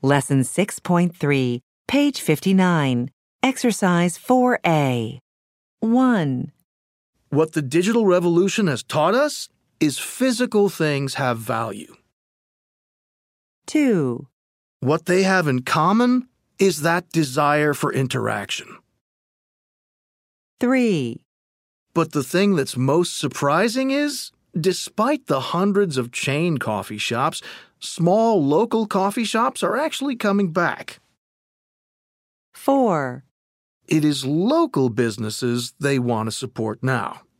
Lesson 6.3, page 59. Exercise 4A. 1. What the digital revolution has taught us is physical things have value. 2. What they have in common is that desire for interaction. 3. But the thing that's most surprising is, despite the hundreds of chain coffee shops, small local coffee shops are actually coming back. 4. It is local businesses they want to support now.